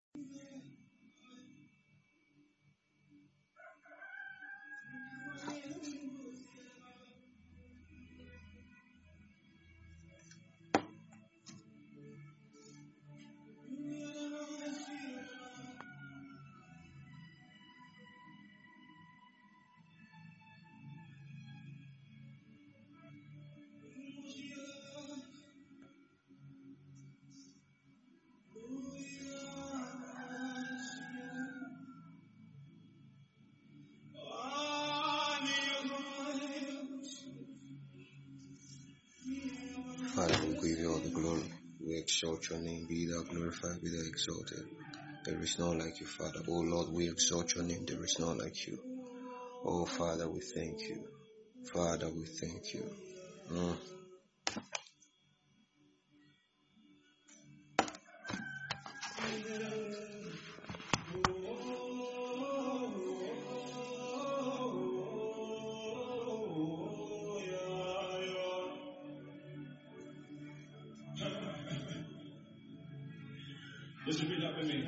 Father, we give you all the glory. We exalt your name. Be thou glorified, be thou exalted. There is none like you, Father. Oh Lord, we exalt your name. There is none like you. Oh Father, we thank you. Father, we thank you. Just repeat that with me.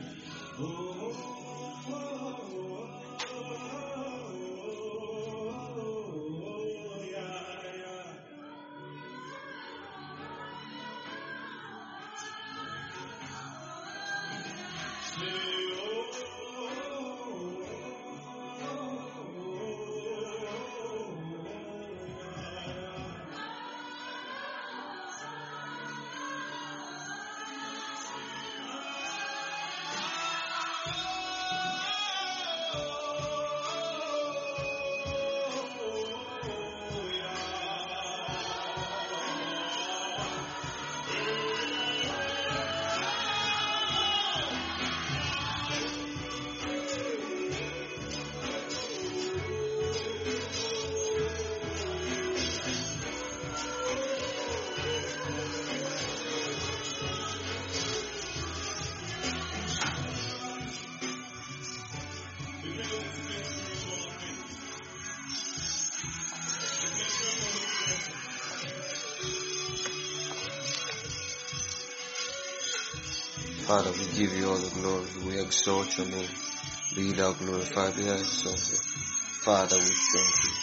Father, we give you all the glory. We exalt your name. Be thou glorified, be thou exalted. Father, we thank you.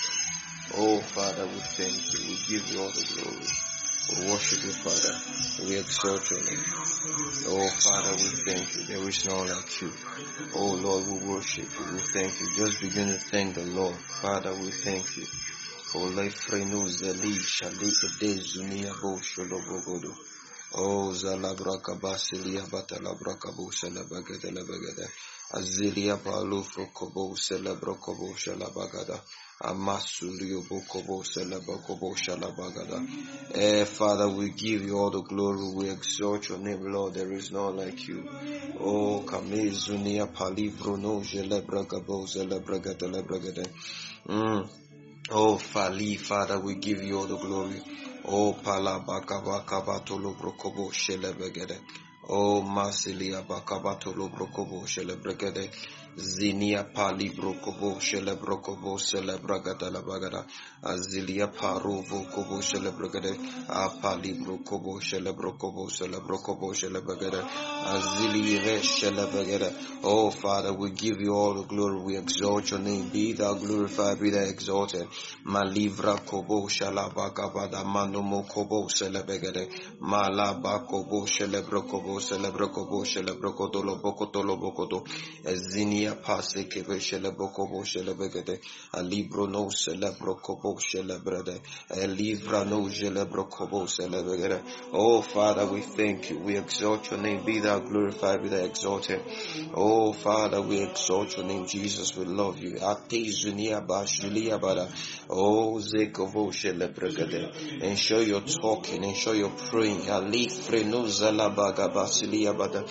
Oh, Father, we thank you. We give you all the glory. We worship you, Father. We exalt your name. Oh, Father, we thank you. There is none like you. Oh, Lord, we worship you. We thank you. Just begin to thank the Lord. Father, we thank you. Oh, Lefrenu Zeli Shali Ede Zunia Bo Sholobogodo. Oh, Zalabraka Basilia Batalabraka Bo Salabagada Labagada. Azilia Palufo Kobo Celebrokobo Shalabagada. Amasulio Bokobo Celebrakobo Shalabagada. Father, we give you all the glory. We exalt your name, Lord. There is none like you. Oh, Kamizunia Palivro no Jelebragabo Celebragada Labragada. Oh, Fali, Father, we give you all the glory. Oh, Palabakabatolo Brokobo Shelebegede. Oh, Masilia Bakabatolo Brokobo Shelebregede. Zinia Pali Brokobo Shelebrokobo Celebragada Labagada. Azilia Parovo Kobo Shelebregede. Apali Brokobo Shelebrokobo Celebrokobo Shelebegede. Azili Shelebegede. Oh, Father, we give you all the glory. We exalt your name. Be thou glorified, be thou exalted. Malivra Kobo Shalabagabada Manomo Kobo Celebegede. Malaba Kobo Shelebrokobo Celebrokobo Shelebrokodolo Bokotolo Bokoto. Ezinia Pase Kebe Shelebokobo Shelebegede. Alibro no Celebrokobo Shelebrede. Elivra no Gelebrokobo Celebegede. Oh, Father, we thank you. We exalt your name. Be thou glorified, be thou exalted. Oh, Father, we exalt your name. Jesus, we love you. Atezunia Bashulia Bada. Oh, Zekovo Shelebregede. Ensure you're talking, ensure you're praying. Ali Freno Zalabaga Basilia Bada.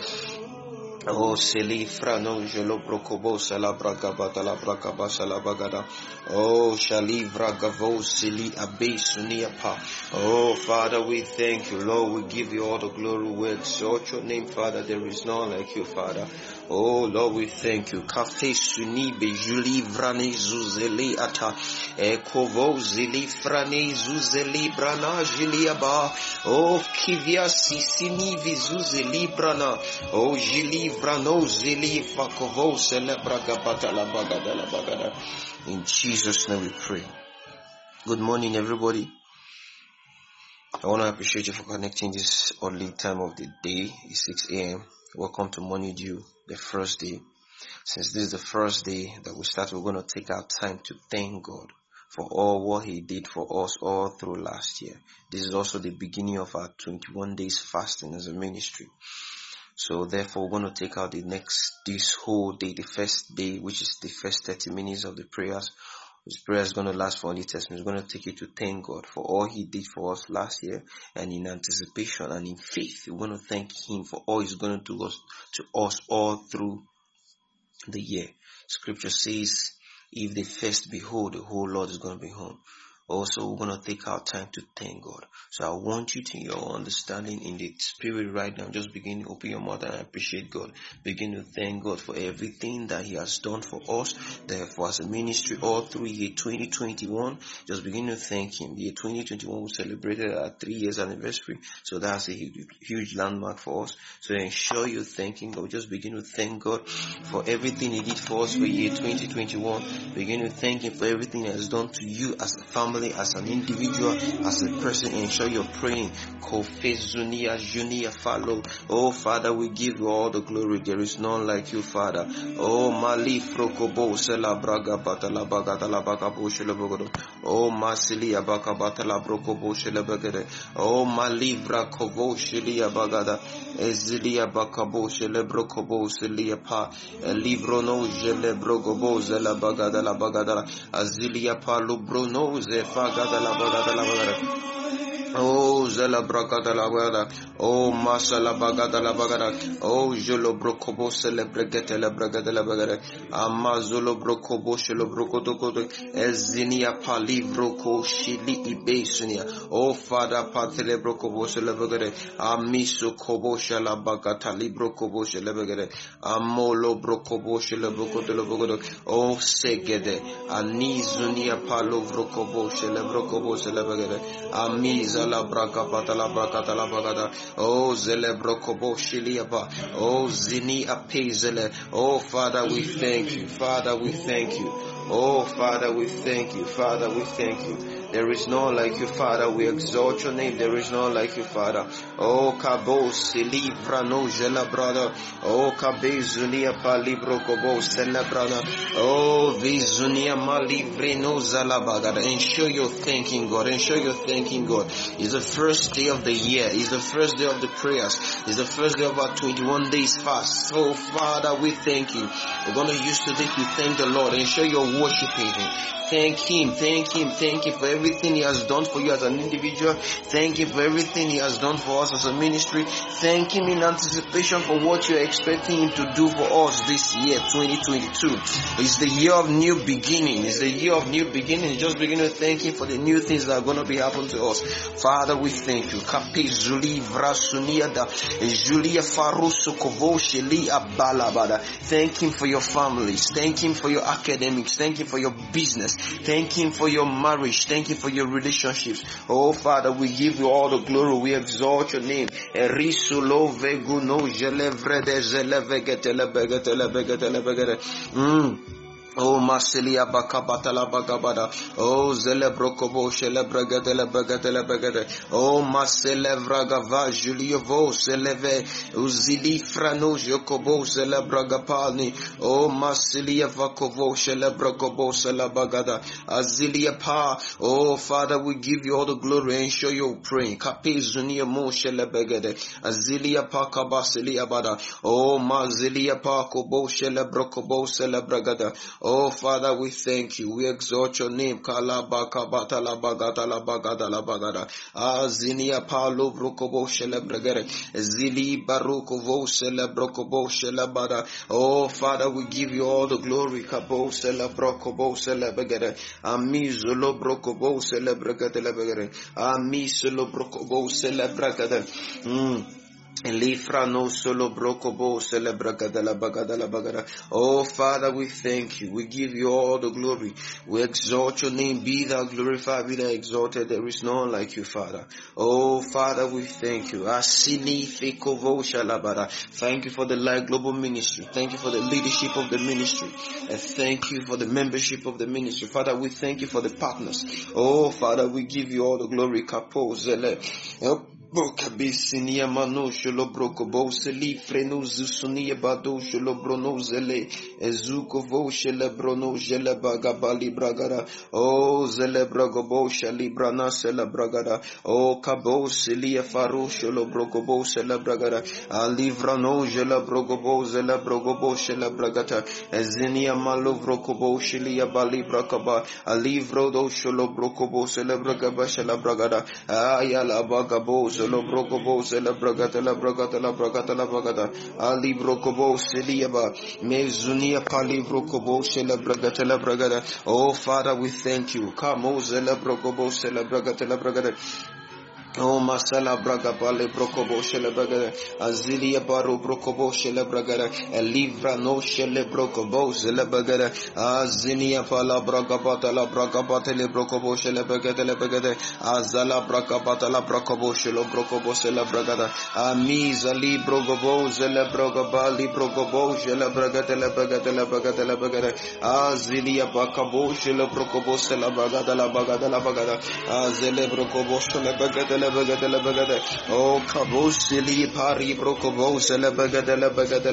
Oh, Seli Frano Jelo Brokobo Salabraga Batala Braka Basala Bagada. Oh, Shalivra Gavo Sili Abe Sunia Pa. Oh, Father, we thank you, Lord. We give you all the glory. We exalt your name, Father. There is none like you, Father. Oh, Lord, we thank you. Kafe suni be juli vrane zuzeli ata. Kovo zili frane zuzeli brana jiliaba. Oh, kivia sisini vizuzeli brana. Oh, jili vrano zili fakovo celebraga batala bagada la bagada. In Jesus' name we pray. Good morning, everybody. I want to appreciate you for connecting this early time of the day. It's 6 a.m. Welcome to Morning Dew, the first day. Since this is the first day that we start, we're going to take our time to thank God for all what He did for us all through last year. This is also the beginning of our 21 days fasting as a ministry. So therefore, we're going to take out this whole day, the first day, which is the first 30 minutes of the prayers. This prayer is going to last for only 10 minutes. We're going to take you to thank God for all He did for us last year, and in anticipation and in faith, we're going to thank Him for all He's going to do to us all through the year. Scripture says, if they first behold, the whole Lord is going to behold. Also, we're going to take our time to thank God. So I want you to, your understanding in the spirit right now, just begin to open your mouth and appreciate God. Begin to thank God for everything that He has done for us. Therefore, as a ministry all through year 2021, just begin to thank Him. Year 2021, we celebrated our 3 years anniversary. So that's a huge landmark for us. So ensure you're thanking God. Just begin to thank God for everything He did for us for year 2021. Begin to thank Him for everything He has done to you as a family, as an individual, as a person. Ensure you're praying. Oh, Father, we give you all the glory. There is none like you, Father. Oh, Mali Frokobo Sela Braga Batala Bagatala Bagabo Shelabogodo. Oh, Masili Abaka Batala Brokobo Shelabagade. Oh, Mali Brakobo Shelia Bagada. Ezilia Bakabo Shelebrokobo Selia Pa. Librono Jelebrogobo Zela Bagada la Bagada. Azilia Pa Lubrono Zefagada la Bagada la Bagada. Oh, Zela Bragada la Bagada. Oh, Masala Bagada la Bagada. Oh, Jolo Brokobo Celebregate la Bragada la Bagada. Amazolo Brokobo Shelo Brokodokodo. Ezinia Palivroko Shili Ibesunia. Oh, Father Patele Brokobo Celebregate. Amiso Kobo Shala Bagata Librokobo Celebregate. Amolo Brokobo Celebrokodo. Oh, Segede. Anizunia Palovrokobo Celebrokobo Celebregate. Amiza la braka patala braka la bagada. Oh zelebrokobo shiliaba. Oh zini apezele. Oh Father, we thank you. Father, we thank you. Oh Father, we thank you. Father, we thank you. There is none like you, Father. We exalt your name. There is none like you, Father. Oh, Kabo, Silivra, no, Jela, brother. Oh, Kabe, Zunia, Palibro, Kobo, Celebrana. Oh, Vizunia, Malivre, no, Zalabagada. Ensure you're thanking God. Ensure you're thanking God. It's the first day of the year. It's the first day of the prayers. It's the first day of our 21 days fast. So, Father, we thank you. We're going to use today to thank the Lord. Ensure you're worshiping Him. Thank Him, thank Him, thank Him for everything He has done for you as an individual. Thank Him for everything He has done for us as a ministry. Thank Him in anticipation for what you're expecting Him to do for us this year, 2022. It's the year of new beginning. It's the year of new beginning. Just begin to thank Him for the new things that are going to be happening to us. Father, we thank you. Kapi Zuli Vrasuniada, Julia Faruso Kovosheli Abalabada. Thank Him for your families. Thank Him for your academics. Thank Him for your business. Thank Him for your marriage. Thank Him for your relationships. Oh Father, we give you all the glory. We exalt your name. Oh, Marcelia Bakabatala Bagabada. Oh, Zelebrokobo, Shelebragadela Bagatela Bagada. Oh, Marcelevra Julio Vo, Seleve, Uzili Frano, Jokobo, Celebragapani. Oh, Marcelia Vakovo, Shelebragobo, Celebagada. Azilia Pa. Oh, Father, we give you all the glory and show you praying. Kapi Zunia Mo, Shelebagade. Azilia Pa Kabasilia Bada. Oh, Marzilia Pa Kobo, Shelebrokobo, Celebragada. Oh Father, we thank you. We exalt your name. Zinia Palo Brokobo Shelebregere, Zili Barukovo Celebrokobo Shelebada. Oh Father, we give you all the glory. Kabo Celebrokobo Celebregere, Amizolo Brokobo Celebregere, Amisolo Brokobo Celebregere. Lifrano solo brokobo celebragadala bagadala bagada. Oh Father, we thank you. We give you all the glory. We exalt your name. Be thou glorified, be thou exalted. There is none like you, Father. Oh Father, we thank you. Asili fikovo shalabada. Thank you for the Light Global Ministry. Thank you for the leadership of the ministry. And thank you for the membership of the ministry. Father, we thank you for the partners. Oh Father, we give you all the glory. Kapo zele. Bokabisinia mano sholo broko bo seli freno zusunia bado sholo brono zele ezuko vo shele brono jele bagabali bragada. Oh zele brago bo shali brana sele bragada. Oh kabo selia faro sholo broko bo sele bragada. Alivrano jele brogo bo zele brogo bo shele bragata. Ezinia malo broko bo shili bali brakaba. Alivro do sholo broko bo sele bragaba shele bragada. Ayala bagabo Zolo brokobo sela bragata la bragata la bragata la bragata ali brokobo seliaba mezunia pali brokobo sela bragata la bragata. Oh Father, we thank you. Kamo zela brokobo sela bragata la bragata. Oh masala braga bale brokobo shele braga azilia baro brokobo shele braga elivra no shele brokobo shele braga azinia pala braga bata la braga bata le brokobo shele braga le braga azala braga bata la brokobo shele brokobo shele braga amiza li brokobo shele braga bali brokobo shele braga le braga le braga azilia bakabo shele brokobo shele braga la braga azele brokobo shele braga oh kabosili pari brokobo sele bagadela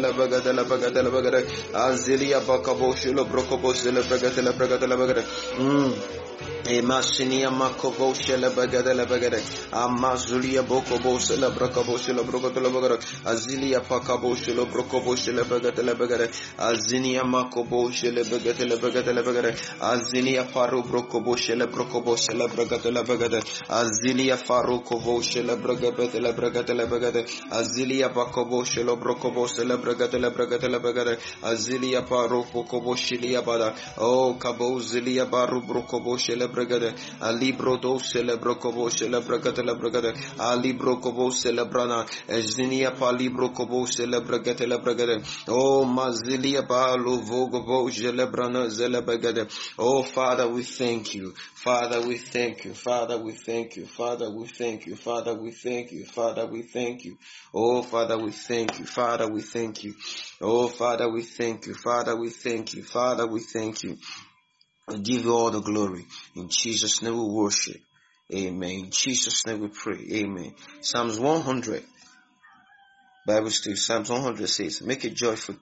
azilia bakabo shilo brokobo sele bagadela Emasinia makobo shele bagadela bagade amazulia bokobo shele brokobo shele brokobo bagade azilia pakabo shele brokobo shele bagadela bagade azinia makobo shele bagadela bagade azilia faru brokobo shele bagadela bagade azilia faru kobo shele bagadela bagade azilia bakobo shele brokobo shele bagadela bagade azilia faru kobo shele bada oh kabo zilia baru brokobo shele alibro do celebro kobo celebragata la bragada alibro kobo celebrana ezinia palibro kobo celebragata la bragada oh mazilia balo vogo celebrana zelebagada. Oh Father, we thank you. Father, we thank you. Father, we thank you. Father, we thank you. Father, we thank you. Father, we thank you. Oh Father, we thank you. Father, we thank you. Oh Father, we thank you. Father, we thank you. Father, we thank you. I give you all the glory. In Jesus' name we worship. Amen. In Jesus' name we pray. Amen. Psalms 100. Bible still. Psalms 100 says, make a joyful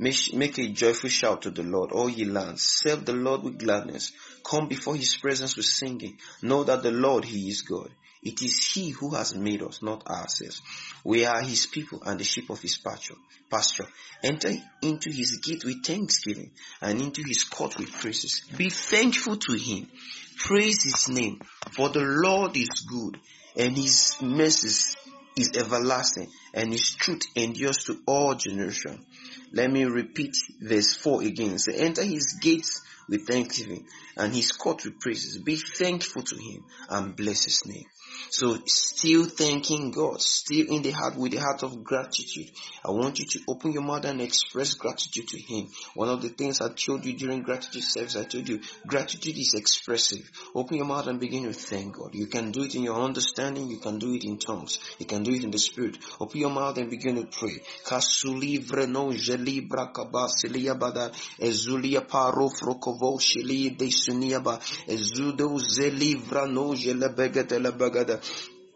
shout to the Lord, all ye lands. Serve the Lord with gladness. Come before his presence with singing. Know that the Lord, he is God. It is he who has made us, not ourselves. We are his people and the sheep of his pasture. Enter into his gate with thanksgiving and into his court with praises. Be thankful to him. Praise his name. For the Lord is good and his mercy is everlasting and his truth endures to all generations. Let me repeat verse 4 again. Say, enter his gates with thanksgiving and his court with praises. Be thankful to him and bless his name. So still thanking God, still in the heart with the heart of gratitude. I want you to open your mouth and express gratitude to him. One of the things I told you during gratitude service, I told you gratitude is expressive. Open your mouth and begin to thank God. You can do it in your understanding. You can do it in tongues. You can do it in the spirit. Open your mouth and begin to pray. Kasulivre no jeli brakaba siliabada ezulia paro frokovo shili de suniaba ezudo zelivra no jele begetele bagada.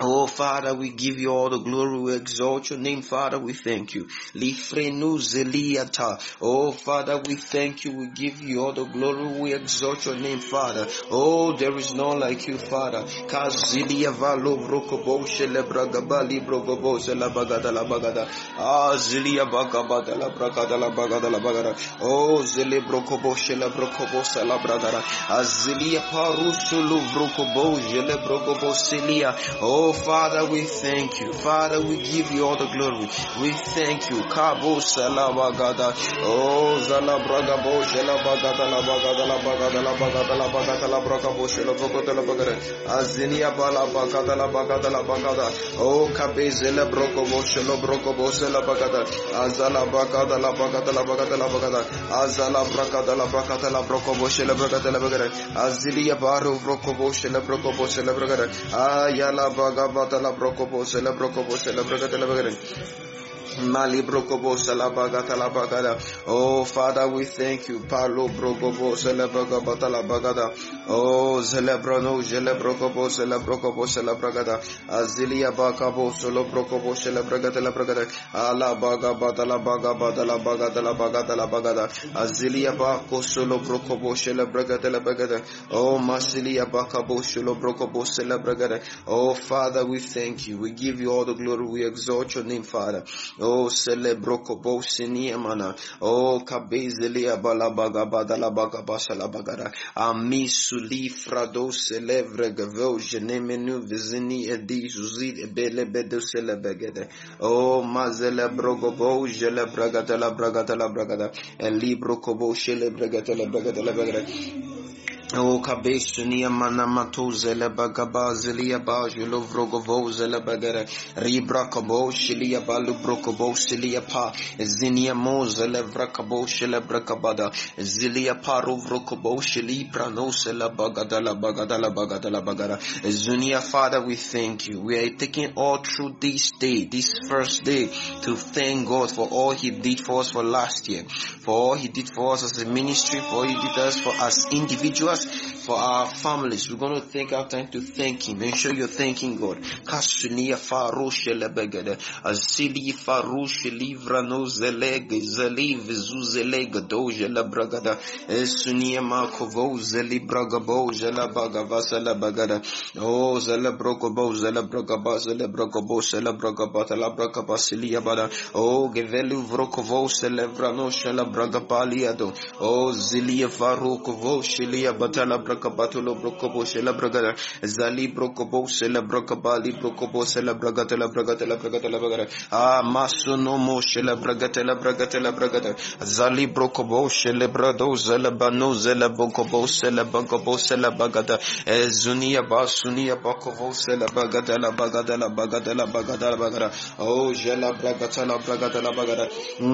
Oh Father, we give you all the glory, we exalt your name, Father, we thank you. Lifrenu zeliata. Oh Father, we thank you, we give you all the glory, we exalt your name, Father. Oh, there is none like you, Father. Kazilia valo brokobo shelebragabali brogobo selabagada la bagada. Ah, zilia bagabada la bragada la bagada la bagada. Oh, zele brokobo shelebrokobo selabradara. Azilia parusulu brokobo jelebrokobo selia. Oh Father, we thank you. Father, we give you all the glory. We thank you. Kabo salabagada. Oh zalabragabo shalabagada la bagada la bagada la bagada la bagada la bragabo shalabagada la bagada. Azinia bala bagada la bagada la bagada. Oh kabezela brokobo shalabrokobo salabagada. Azala bagada la bagada la bagada la bagada. Azala bragada la bagada la brokobo shalabagada la bagada. Azilia baru brokobo shalabrokobo salabagada. Ayala bagabata la brokobo celebrokobo celebragata la bagada. Mali brokobo salabagata la bagada. Oh Father, we thank you. Palo brokobo celebragata la bagada. Oh celebrano celebrokobo celebrokobo celebragata. Azilia bakabo solo brokobo celebragata la bagada. Ala bagabata la bagabata la bagada la bagada la bagada. Azilia bako solo brokobo celebragata la bagada. Oh masilia bakabo solo brokobo celebragata. Oh Father, we thank you. We give you all the glory. We exalt your name, Father. Oh, celebrokobo siniamana. Oh, kabezelia balabaga badala baga basala bagara. Amisuli frado celevre gavo jenemenu vizini edi zuzid ebele bedo celebegede. Oh, mazele brogobo jele bragatela bragatela bragada. El libro kobo shele bragatela bragatela bragada. O kabesunia manamato zele bagaba zelia bajulo vrogovo zele bagere ribra kabo shilia balu brokobo silia pa zinia mo zele vrakabo shile brakabada zilia paru vrokobo shili prano sele bagada la bagada zunia. Father, we thank you. We are taking all through this day, this first day, to thank God for all He did for us for last year, for all He did for us as a ministry, for all He did us for us individuals, for our families. We're going to take our time to thank Him. Make sure you're thanking God. Kasunia farushe lebegede azili farushe livra no zeleg zeli vizuzeleg doje lebragada esunia makovo zeli bragabo jela bagavasa lebagada. Oh zelebrokobo zelebragaba zelebrokobo celebragaba la bragabasilia bada. Oh gevelu vrokovo celebrano shela bragapaliado. Oh zilia farukovo shilia batala brakabatolo brokobo shela bragada zali brokobo celebragabali brokobo celebragata la bragata la bragata la bragata. Ah masuno mo shela bragata la bragata zali brokobo celebrado zelebano zelebokobo celebagobo celebagata ezunia basunia bakovo celebagata la bagada la bagada la bagada la bagada. Oh jela bragata la bagada.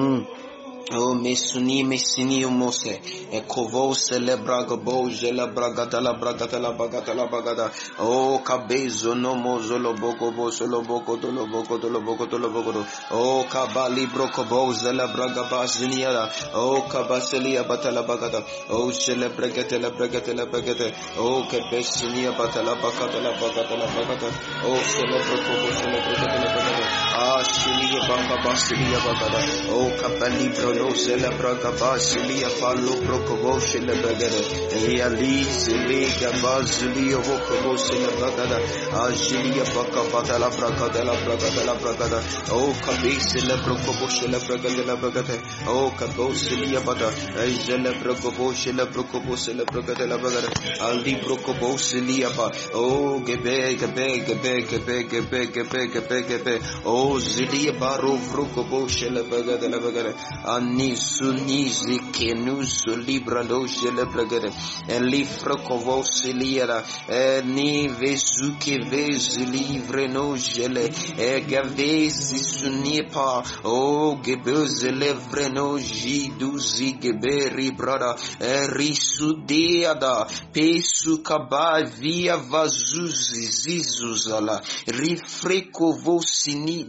Oh mesuni mose e kovo celebraga boje la bragata la bagata. Oh cabezo no mozolo boko bo solo boko tolo boko. Oh kabali broko boze la braga basiniara. Oh kabaselia batala bagata. Oh celebragate la bagate. Oh cabesinia batala bagata. Oh celebrako celebragate la bagata. Ah silia banga basilia bagata. Oh kabali no celebraga basilia fallo brokobo celebagada reali celega basilia vokobo celebagada agilia bakabata la bragada. Oh kabe celebrokobo celebagada la bagada. Oh kabo celia bada celebrokobo celebagada la bagada aldi brokobo celia ba. Oh gebe. Oh zilia baro vrokobo celebagada la bagada. Nisunizi kenusu libra lo celebregere e lifra covo siliera e ni vesuke vezi livre no gele e gavesi sunipa o gebeze levre no jiduzi geberi brada e risudeada pesu kaba via vazuzi zizuzala rifreco vosini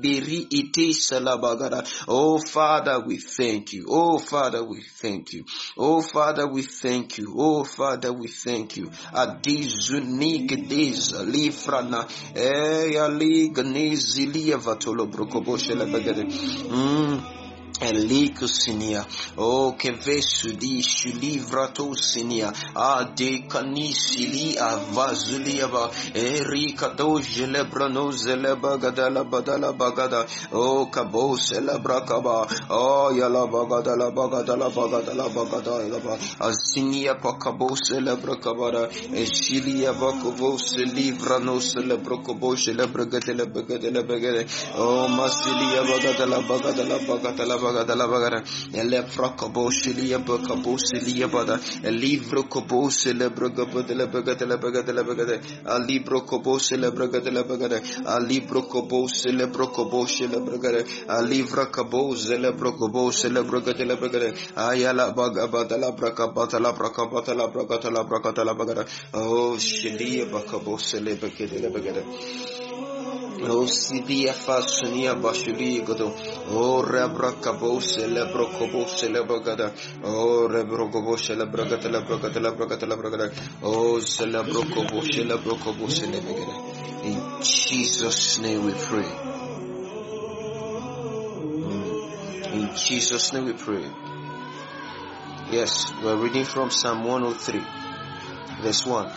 Leri iti salabagada. Oh Father, we thank you. Oh Father, we thank you. Oh Father, we thank you. Oh Father, we thank you. Adizunik des lifrana ali ganizilia vatolo brokoboshe labagada. Eliku sinia, o kevesu di shulivrato sinia, a de kanisili a vazuliava, erika doje lebrano zeleba gadala badala bagada, o kabo celebra kaba, o yala bagada la bagada la bagada la bagada la asinia pakabo celebra kabara, eshilia bakovo celivrano celebra kobo celebra gadela bagada bagada, o masilia bagada la bagada la bagada la Bagada Bagada, Elefracobo Shilia Bacabo Silia Bada, a livro Cobo Celebragaba de la Bagada la Bagada la Bagada, a libro Cobo Celebraga de la Bagada, a libro Cobo Celebrocobo Celebragada, a livra Cabo Celebrocobo Celebraga de la Bagada, Ayala Bagabata la Bracabata la Bracabata la Bracata la Bracata la Bagada, oh Shilia Bacabo Celebraga de la Bagada. O Sidia Fasunia Bashuli Godo, O Rebracabo Celebrocobo Celebagada, O Rebrocobo Celebragata la Bragata la Bragata la Bragata, O Celebrocobo Celebrocobo Celebagada. In Jesus' name we pray. In Jesus' name we pray. Yes, we're reading from Psalm 103, verse 1.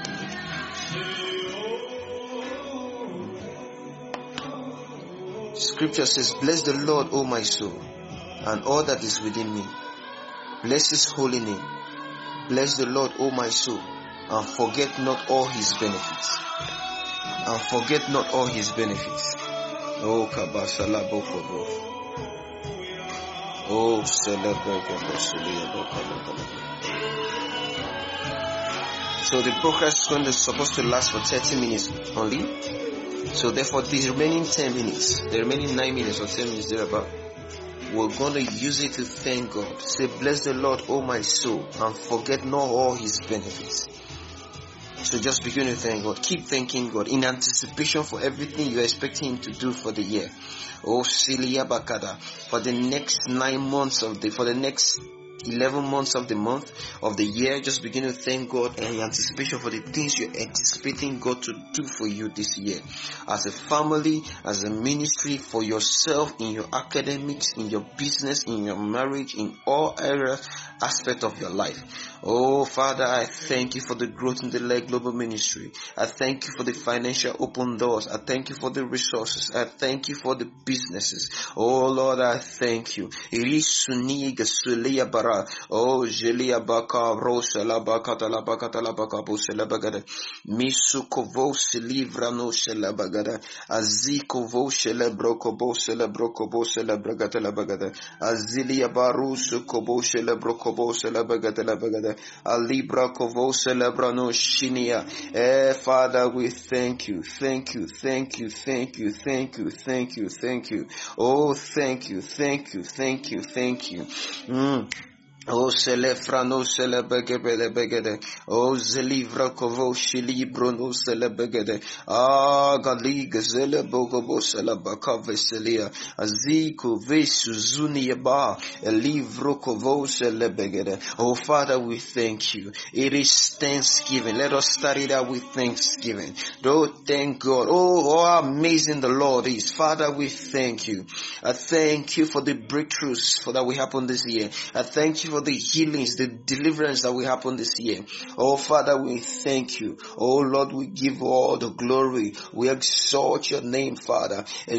Scripture says, bless the Lord, O my soul, and all that is within me. Bless his holy name. Bless the Lord, O my soul, and forget not all his benefits. And forget not all his benefits. Oh, Kabashala Bokobo. Oh, celebrate. So the broadcast is supposed to last for 30 minutes only. So therefore, the remaining 10 minutes, the remaining 9 minutes or 10 minutes thereabout, we're going to use it to thank God. Say, bless the Lord, O my soul, and forget not all his benefits. So just begin to thank God. Keep thanking God in anticipation for everything you're expecting him to do for the year. Oh, Silia Bakada, for the next 9 months for the next 11 months of the year, just begin to thank God in anticipation for the things you're anticipating God to do for you this year. As a family, as a ministry, for yourself, in your academics, in your business, in your marriage, in all aspects of your life. Oh, Father, I thank you for the growth in the Leg Global Ministry. I thank you for the financial open doors. I thank you for the resources. I thank you for the businesses. Oh, Lord, I thank you. Oh, Jelia Baka, Rosa, Labakata, Labakata, Labakabu, Selabagada, Misukovo, Selivrano, Selabagada, Azikovo, Celebrocobo, Celebrocobo, Celebragata, Labagada, Azilia Baru, Sukobo, Celebrocobo, Celebagata, Labagada, Alibra Kovo, Celebrano, Shinia. Father, we thank you, thank you, thank you, thank you, thank you, thank you, thank you. Oh, thank you, thank you, thank you, thank you. Oh, Selefrano Selebegede, oh, Zelivra Kovo Shilibro no Selebegede, ah, Galig Zelebogobo Selabaka Veselia, Aziko Vesuzuni Yaba, Elivro Kovo Selebegede. Oh, Father, we thank you. It is Thanksgiving. Let us start it out with Thanksgiving. Oh, thank God. Oh, how amazing the Lord is. Father, we thank you. I thank you for the breakthroughs that will happen this year. I thank you for the healings, the deliverance that will happen this year. Oh, Father, we thank you. Oh, Lord, we give all the glory. We exalt your name, Father. In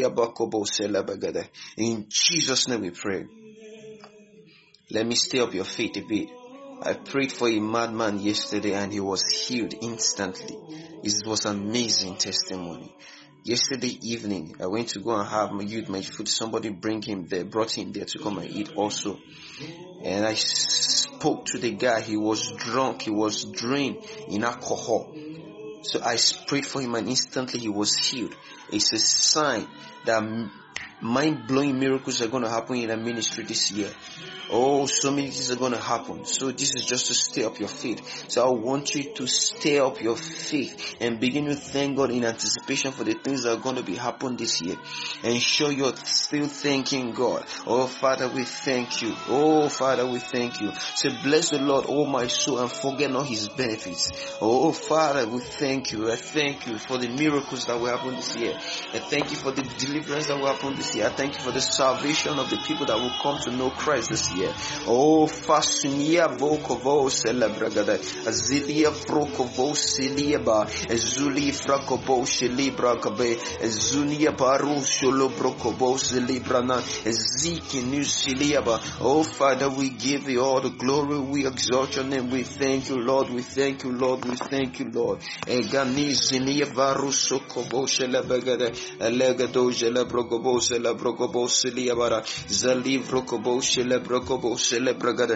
Jesus' name we pray. Let me stay up your feet a bit. I prayed for a madman yesterday and he was healed instantly. It was an amazing testimony. Yesterday evening, I went to go and have my food. Somebody brought him there to come and eat also. And I spoke to the guy. He was drunk. He was drained in alcohol. So I prayed for him and instantly he was healed. It's a sign that mind-blowing miracles are going to happen in the ministry this year. Oh, so many things are going to happen. So this is just to stir up your faith. So I want you to stir up your faith and begin to thank God in anticipation for the things that are going to be happening this year. And show you're still thanking God. Oh, Father, we thank you. Oh, Father, we thank you. Say, bless the Lord, oh my soul, and forget not his benefits. Oh, Father, we thank you. I thank you for the miracles that will happen this year. I thank you for the deliverance that will happen this year. I thank you for the salvation of the people that will come to know Christ this year. Oh, Fasunia Vokovo Celebragada, Azilia Prokovo Siliaba, Ezuli Frakobo Shilibra Kabe, Ezunia Baru Sholo Brokobo Silibrana, Eziki Nusiliaba. Oh, Father, we give you all the glory, we exalt your name, we thank you, Lord, we thank you, Lord, we thank you, Lord. Egani Zinia Baru Sokobo Shelebagada, Elegado Jelebrokobo Celebrokobo Siliabara, Zalivrokobo Shelebrokobo Celebragada.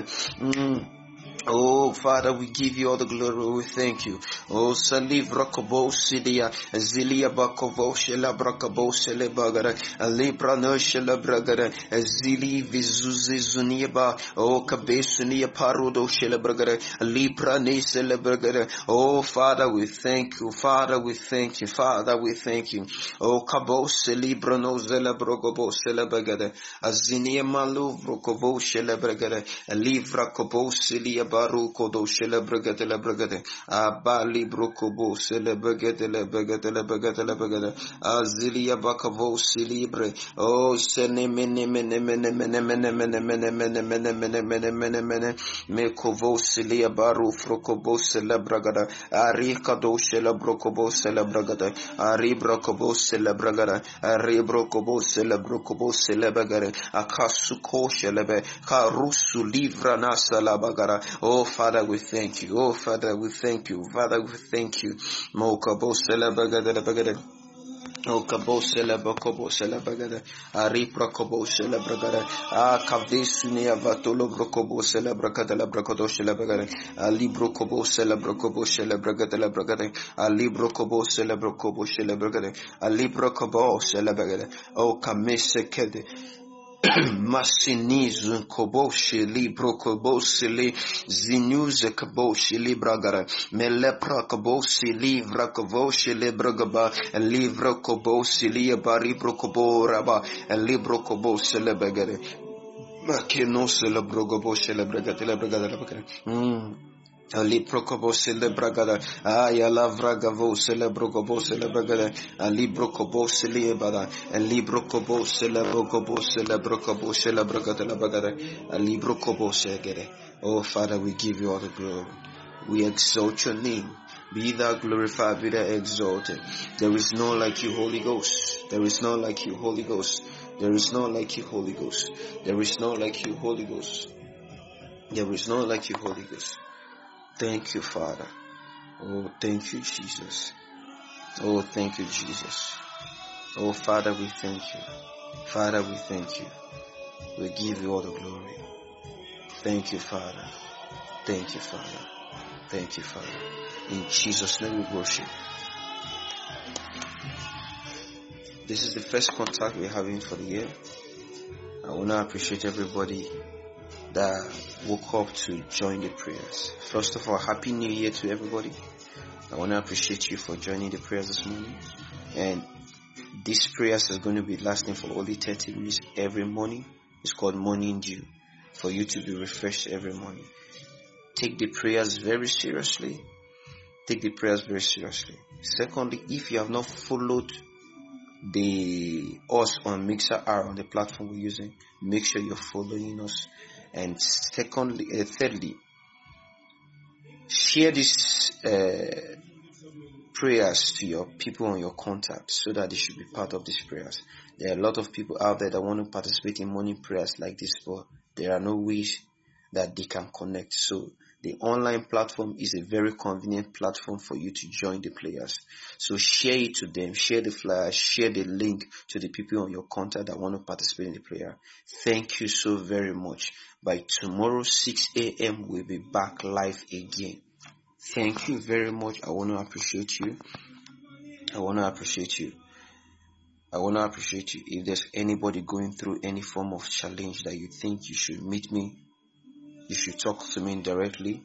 Oh, Father, we give you all the glory. We thank you. Oh, Saliv Rakobo Sidia, Zilia Bakovo Shela Brakabo Celebagara, Alibra no Shela Bragara, Zili Vizuzi Zuniaba, Oh, Kabesunia Parodo Shela Bragara, Libra Ne Celebragara. Oh, Father, we thank you. Father, we thank you. Father, we thank you. Oh, Kabo Celibra no Zelebrogobo Celebagara, Azinia Malu Brokovo Shela Bragara, Livra Kobo Silia Baruko do Shelebragate Lebragate, Abali Brokobo Celebragate Lebragate Lebragate, Azilia Bacavo Cilibre, Oh Sene Mene Mene Mene Mene Mene Mene Mene Mene Mene Mene Mene Mene Mene Mekovo Cilia Baru Frokobo Celebragada, Arika do Shelebrokobo Celebragate, Aribrokobo Celebragada, Aribrokobo Celebrokobo Celebagare, Akasuko Shelebe, Karusu Livra Nasa Labagara. Oh, Father, we thank you. Oh, Father, we thank you. Father, we thank you. Mokabo Celebagada. O kabo celebra kobo celebra aripra kobo celebra kavesuni avatolo brokobo celebra kadala brokodo celebra alibro kobo celebra kobo celebra alibro kobo celebra alibro kobo celebra o kamese kede Masinizu Koboshi Libro Kobosi Zinuze Koboshi Libragara Melepra Kobosi Livra Koboshi Libragaba Livro Kobosi Liabaribro Koboraba Libro Kobosi Lebegare Makino Celebrogobo Celebragate Ali prokobo celebragada, ayala vragavo celebrogobo celebragada, ali brokobo celebada, ali brokobo celebrogobo celebragada labagada, ali brokobo segere. Oh, Father, we give you all the glory. We exalt your name. Be thou glorified, be thou exalted. There is none like you, Holy Ghost. There is none like you, Holy Ghost. There is none like you, Holy Ghost. There is none like you, Holy Ghost. There is none like you, Holy Ghost. Thank you, Father. Oh, thank you, Jesus. Oh, thank you, Jesus. Oh, Father, we thank you. Father, we thank you. We give you all the glory. Thank you, Father. Thank you, Father. Thank you, Father. In Jesus' name we worship. This is the first contact we're having for the year. I want to appreciate everybody that woke up to join the prayers. First of all, Happy New Year to everybody. I want to appreciate you for joining the prayers this morning. And this prayers is going to be lasting for only 30 minutes every morning. It's called Morning Dew, for you to be refreshed every morning. Take the prayers very seriously. Take the prayers very seriously. Secondly, if you have not followed us on Mixer R on the platform we're using, make sure you're following us. And thirdly, share these prayers to your people on your contacts so that they should be part of these prayers. There are a lot of people out there that want to participate in morning prayers like this, but there are no ways that they can connect. So the online platform is a very convenient platform for you to join the prayers. So share it to them, share the flyer, share the link to the people on your contact that want to participate in the prayer. Thank you so very much. By tomorrow 6 a.m. we'll be back live again. Thank you very much. I want to appreciate you. I want to appreciate you. If there's anybody going through any form of challenge that you think you should meet me, you should talk to me directly,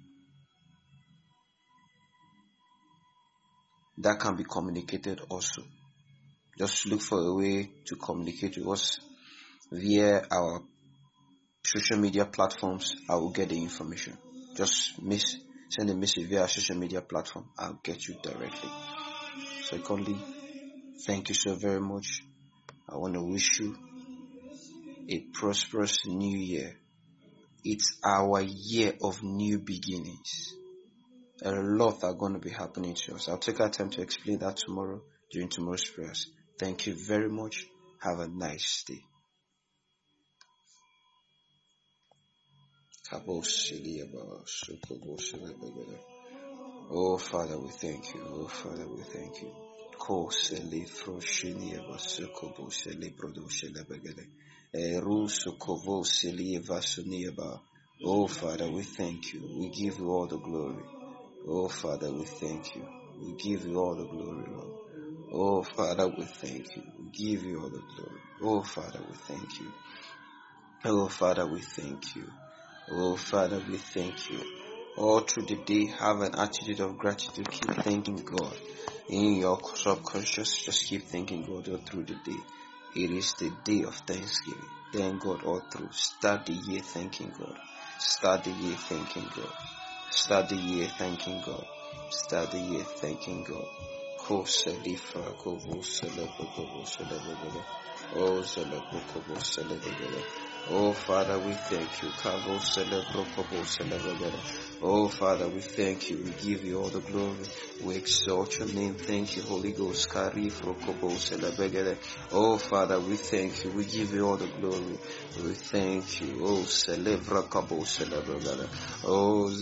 that can be communicated also. Just look for a way to communicate with us via our social media platforms. I will get the information. Just send a message via our social media platform. I'll get you directly. Secondly, thank you so very much. I want to wish you a prosperous new year. It's our year of new beginnings. A lot are going to be happening to us. I'll take our time to explain that tomorrow during tomorrow's prayers. Thank you very much. Have a nice day. Oh Father, we thank you. Oh Father, we thank you. Oh Father, we thank you. We give you all the glory. Oh Father, we thank you. We give you all the glory, Lord. Oh Father, we thank you. We give you all the glory. Oh Father, we thank you. Oh Father, we thank you. Oh Father, we thank you. All through the day, have an attitude of gratitude. Keep thanking God. In your subconscious, just keep thanking God all through the day. It is the day of Thanksgiving. Thank God all through. Start the year thanking God. Start the year thanking God. Start the year thanking God. Start the year thanking God. Oh Father, we thank you. Oh Father, we thank you. We give you all the glory. We exalt your name. Thank you, Holy Ghost. Oh Father, we thank you. We give you all the glory. We thank you. Oh,